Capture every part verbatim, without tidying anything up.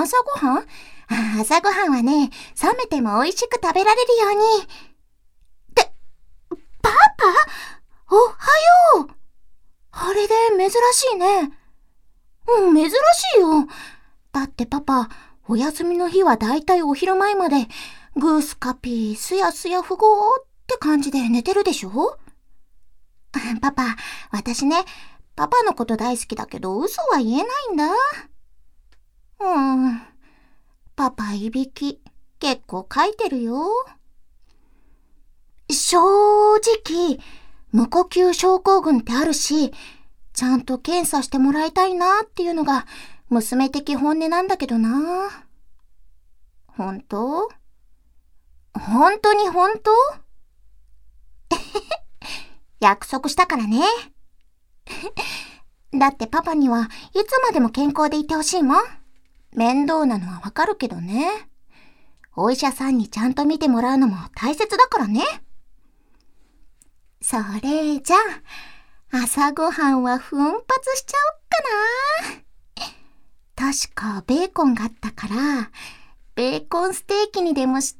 朝ごはん？朝ごはんはね、冷めても美味しく食べられるように。って、パパ？おはよう。あれで珍しいね。うん、珍しいよ。だってパパ、お休みの日はだいたいお昼前まで、グースカピー、すやすやふごーって感じで寝てるでしょ？パパ、私ね、パパのこと大好きだけど嘘は言えないんだ。うん。パパいびき、結構書いてるよ。正直、無呼吸症候群ってあるし、ちゃんと検査してもらいたいなっていうのが娘的本音なんだけどな。本当？本当に本当？約束したからね。だってパパにはいつまでも健康でいてほしいもん。面倒なのはわかるけどね。お医者さんにちゃんと見てもらうのも大切だからね。それじゃあ、朝ごはんは奮発しちゃおっかな。確かベーコンがあったから、ベーコンステーキにでもして。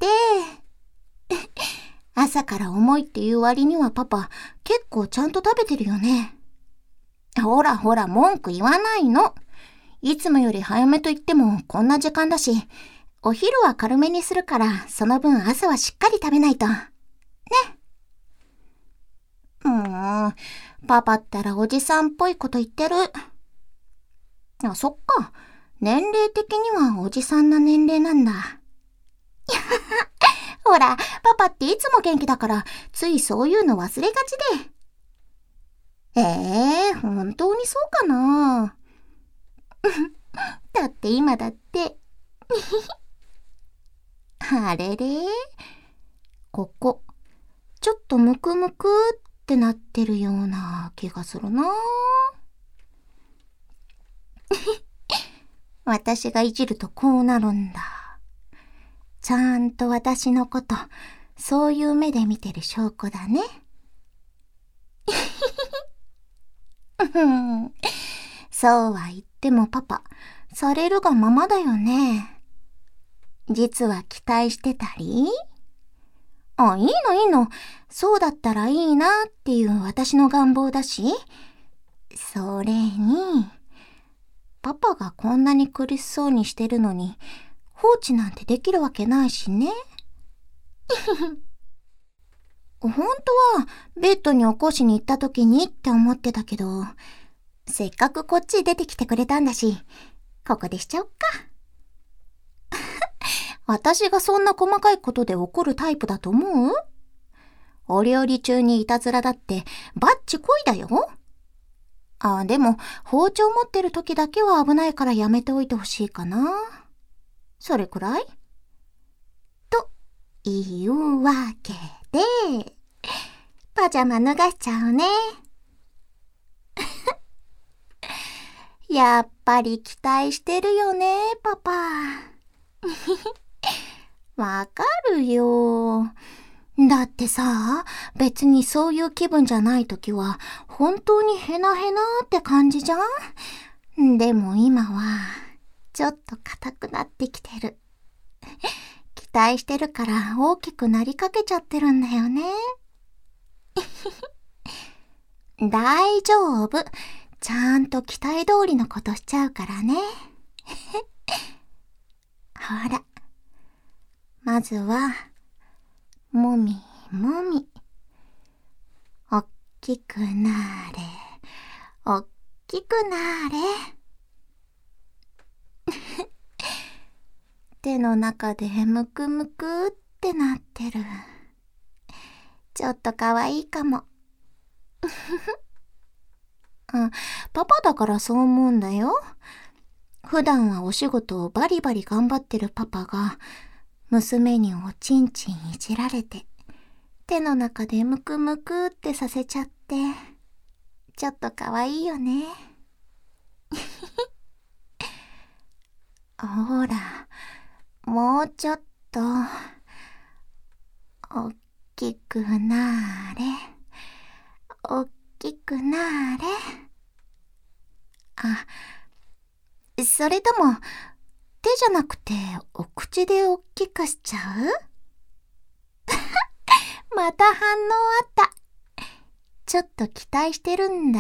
朝から重いっていう割にはパパ、結構ちゃんと食べてるよね。ほらほら文句言わないの。いつもより早めと言ってもこんな時間だし、お昼は軽めにするからその分朝はしっかり食べないと。ね。うーん、パパったらおじさんっぽいこと言ってる。あ、そっか。年齢的にはおじさんな年齢なんだ。ほら、パパっていつも元気だから、ついそういうの忘れがちで。ええー、本当にそうかな。だって今だって。あれれ？ここ、ちょっとムクムクってなってるような気がするな。私がいじるとこうなるんだ。ちゃんと私のこと、そういう目で見てる証拠だね。そうは言ってもパパ、されるがままだよね。実は期待してたり？あ、いいのいいの。そうだったらいいなっていう私の願望だし。それに、パパがこんなに苦しそうにしてるのに、放置なんてできるわけないしね。本当はベッドに起こしに行った時にって思ってたけど、せっかくこっち出てきてくれたんだし、ここでしちゃおっか。私がそんな細かいことで怒るタイプだと思う？お料理中にいたずらだってバッチこいだよ。あ、でも包丁持ってる時だけは危ないからやめておいてほしいかな。それくらい？というわけで、パジャマ脱がしちゃうね。やっぱり期待してるよね、パパ。わかるよ。だってさ、別にそういう気分じゃないときは、本当にヘナヘナって感じじゃん？でも今は、ちょっと硬くなってきてる。期待してるから大きくなりかけちゃってるんだよね。大丈夫。ちゃんと期待通りのことしちゃうからね。ほら。まずは、もみもみ。おっきくなれ。おっきくなれ。手の中でむくむくってなってる。ちょっとかわいいかも。うん、パパだからそう思うんだよ。普段はお仕事をバリバリ頑張ってるパパが、娘におちんちんいじられて、手の中でムクムクってさせちゃって、ちょっとかわいいよね。ほら、もうちょっと、おっきくなれ、おっきくなれ。あ、それとも、 手じゃなくてお口でおっきくしちゃう？また反応あった。ちょっと期待してるんだ。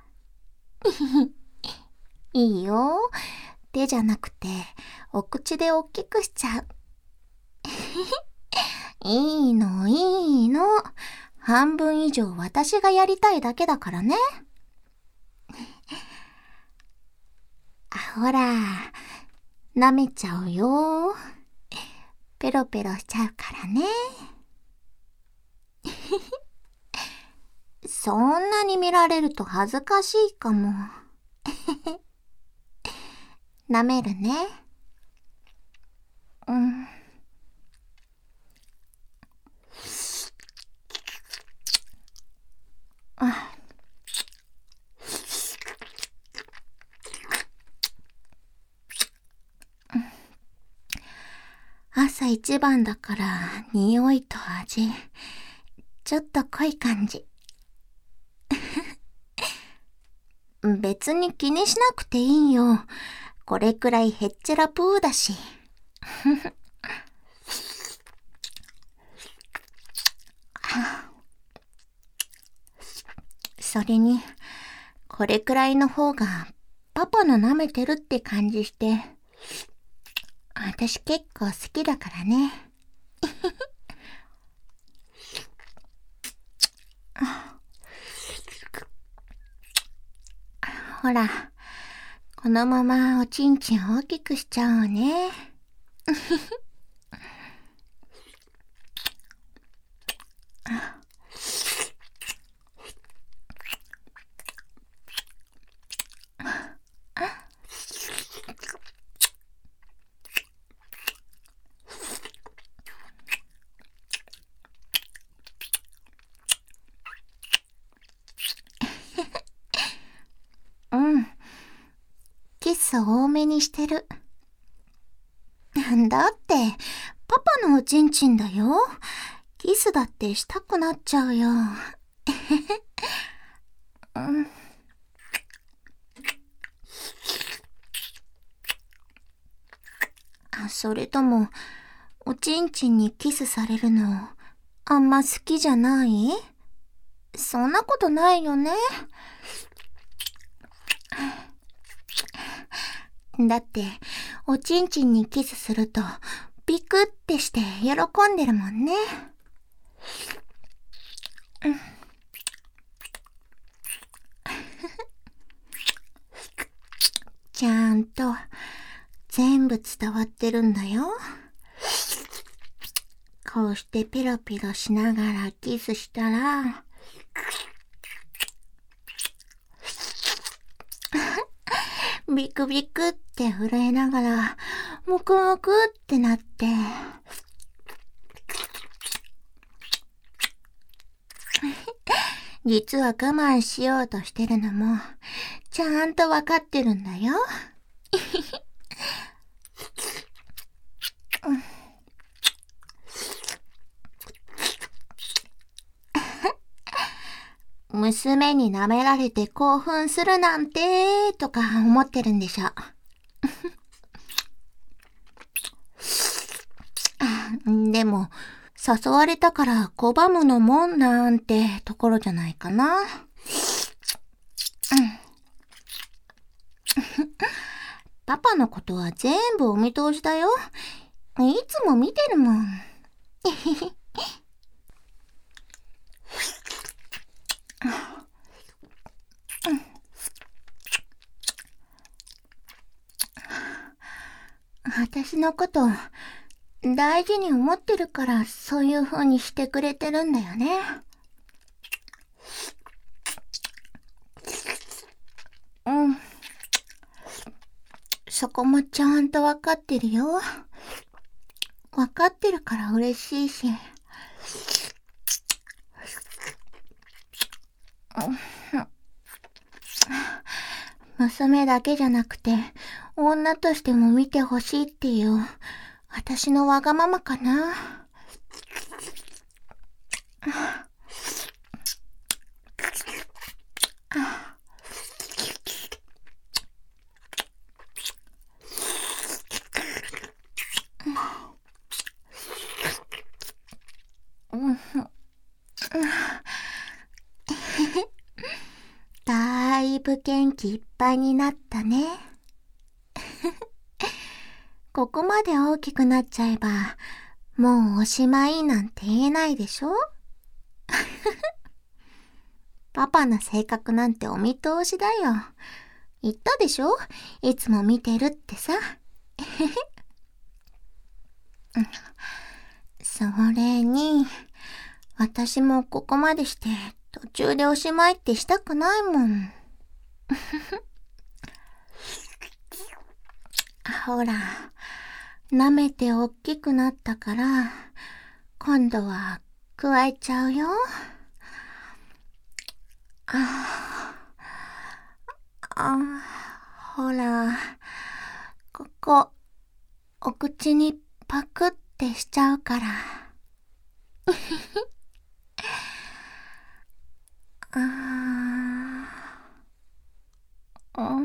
いいよ。手じゃなくてお口でおっきくしちゃう。いいのいいの。半分以上私がやりたいだけだからね。ほら、舐めちゃうよ。ペロペロしちゃうからね。そんなに見られると恥ずかしいかも。舐めるね。うん。あ。朝一番だから匂いと味、ちょっと濃い感じ。別に気にしなくていいよ。これくらいへっちゃらプーだし。それに、これくらいの方がパパの舐めてるって感じして、私結構好きだからね。ほら、このままおちんちん大きくしちゃおうね。うん。キス多めにしてる。だって、パパのおちんちんだよ。キスだってしたくなっちゃうよ。うん、それとも、おちんちんにキスされるの、あんま好きじゃない？そんなことないよね。だって、おちんちんにキスすると、ビクってして喜んでるもんね。うん、ちゃんと、全部伝わってるんだよ。こうしてペロペロしながらキスしたら、ビクビクって震えながら、ムクムクってなって、実は我慢しようとしてるのも、ちゃんとわかってるんだよ。娘に舐められて興奮するなんて、とか思ってるんでしょ。でも、誘われたから拒むのもんなんてところじゃないかな。パパのことは全部お見通しだよ。いつも見てるもん。私のこと大事に思ってるからそういう風にしてくれてるんだよね。うん。そこもちゃんとわかってるよ。わかってるから嬉しいし。娘だけじゃなくて、女としても見てほしいっていう、私のわがままかな。 いぶ元気いっぱいになったね。ここまで大きくなっちゃえば、もうおしまいなんて言えないでしょ？パパの性格なんてお見通しだよ。言ったでしょ？いつも見てるってさ。それに、私もここまでして途中でおしまいってしたくないもん。ほら、舐めておっきくなったから、今度は加えちゃうよ。ああ、ほら、ここ、お口にパクってしちゃうから。ああ、うん。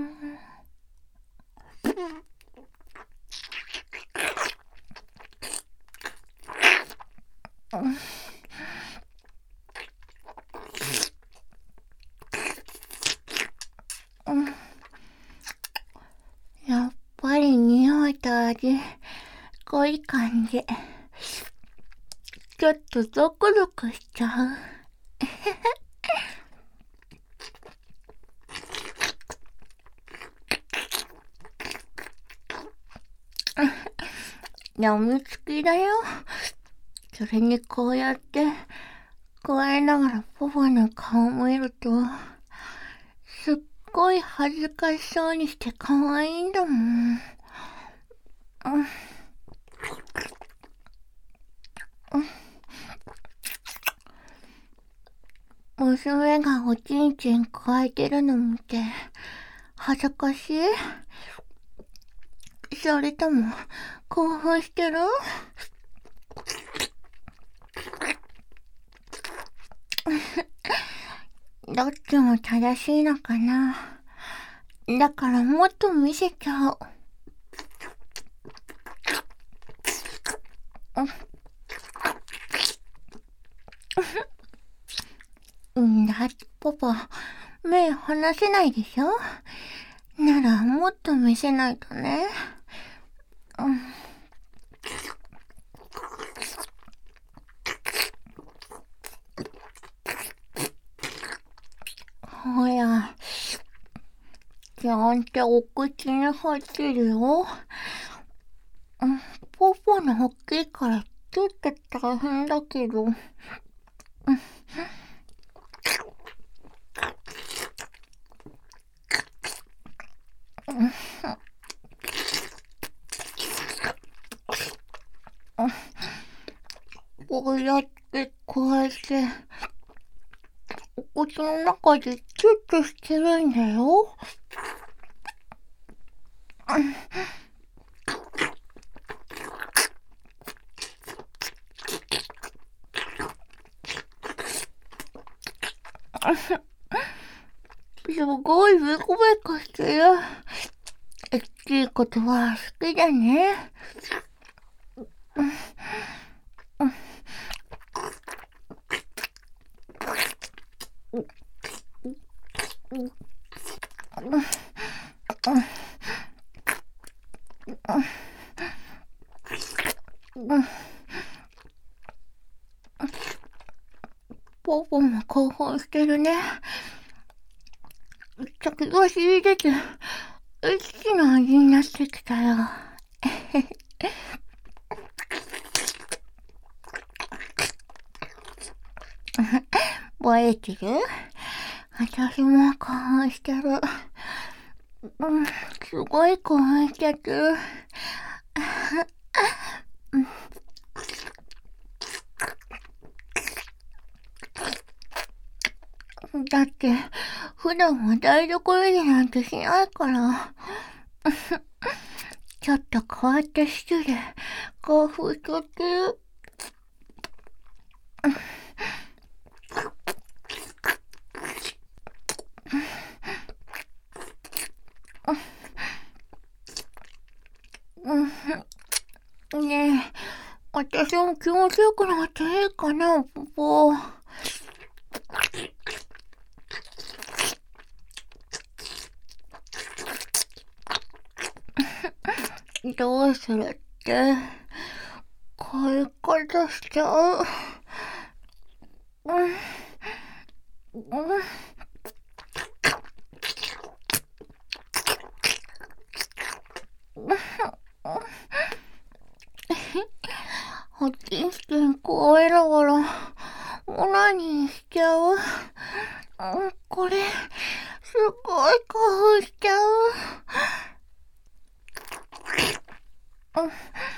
やっぱり匂いと味、濃い感じ。ちょっとゾクゾクしちゃう。やみつきだよ。それにこうやって、加えながらパパの顔見ると、すっごい恥ずかしそうにして可愛いんだもん。娘がおちんちん加えてるの見て、恥ずかしい？それとも、興奮してる？どっちも正しいのかな。だからもっと見せちゃう。だってパパ、目離せないでしょ？ならもっと見せないとね。うん、ほら、ちゃんとお口に入ってるよ。うん、パパの大きいからちょっと大変だけど。うん、こうやってこうやってお口の中でキュッとしてるんだよ。すごいベコベコしてる。大きいことは好きだね。ポポも興奮してるね。先がしびれて、一気の味になってきたよ。バレてる？私も興奮してる。うん、すごい興奮しちゃってる。だって、普段は台所でなんてしないから。ちょっと変わった人で興奮しちゃってる。ねえ、私も気持ちよくなっていいかな、ポポ。 どうするって、こういうことしちゃう。うん。うん。発見して怖いながら、オナニーしちゃう。うん、これ、すごい興奮しちゃう。うん。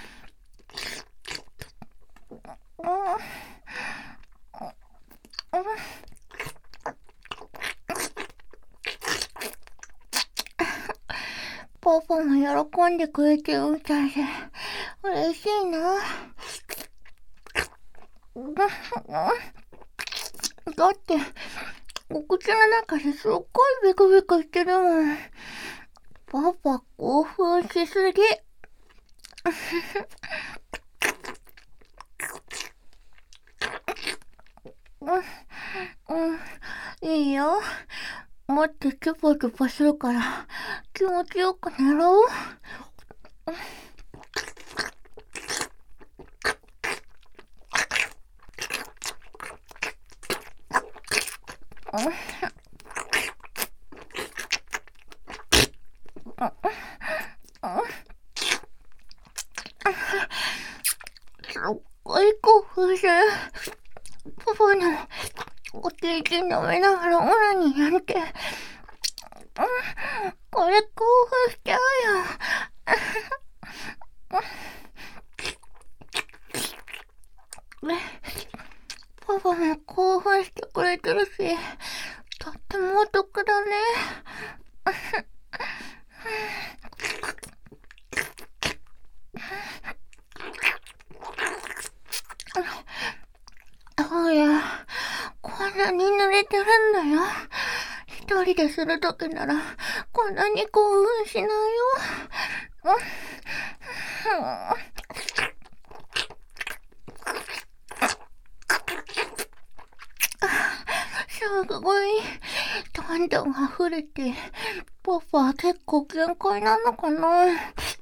パパも喜んでくれてるみたいで嬉しいな。だってお口の中ですっごいビクビクしてるもん。パパ興奮しすぎ。うん、うん、いいよ。もっとキュパキュパするから気持ちよくなろう。すっごい興奮する。パパのお手入れ飲めながらオナニーなんて、うん、これ興奮しちゃうよ。パパも興奮してくれてるし、とってもお得だね。そうや、こんなに濡れてるんだよ。一人でするときなら、こんなに興奮しないよ。すごい、どんどん溢れて、パパは結構限界なのかな。うん。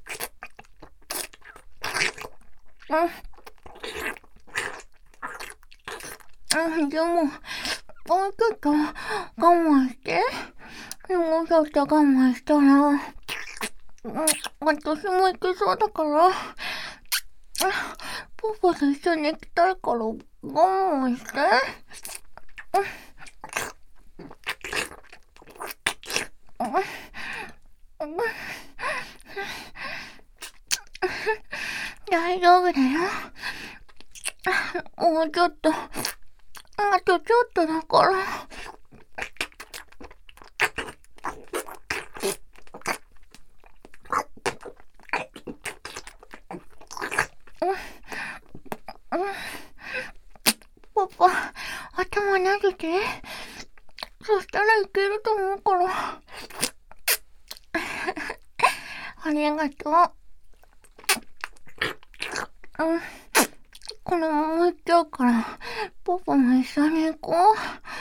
うん、でも、もうちょっと我慢して。もうちょっと我慢したら、うん、私も行けそうだから、パパと一緒に行きたいから我慢して。大丈夫だよ。もうちょっと、あとちょっとだから。パパ、頭投げて。そしたらいけると思うから。ありがとう。うん。このまま行っちゃうから、パパも一緒に行こう。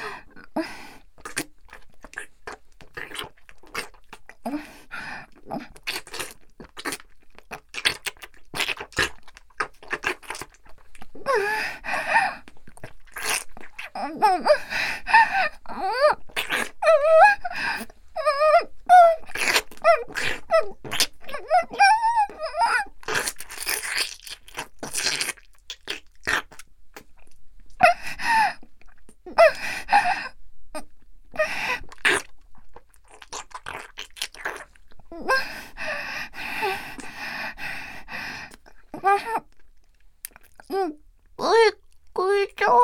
うん、くい、くいちゃう。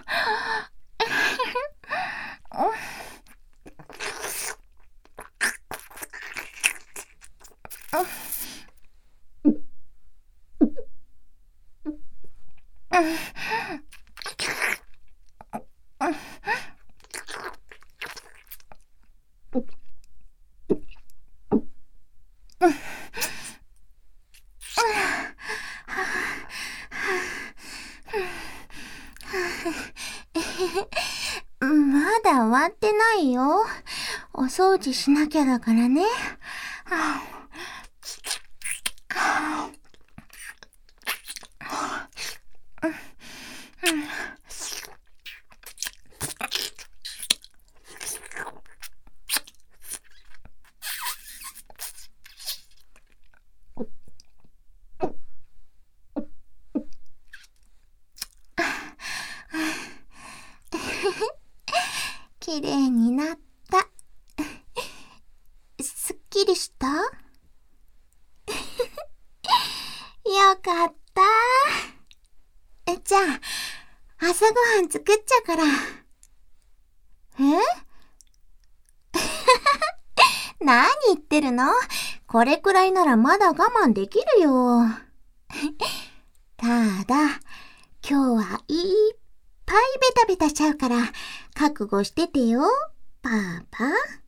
まだ終わってないよ。お掃除しなきゃだからね。はあはれいになった。すっきりしたよかった。じゃあ、朝ごはん作っちゃうから。え何言ってるの？これくらいならまだ我慢できるよ。ただ、今日はいっぱいベタベタしちゃうから、覚悟しててよ、パパ。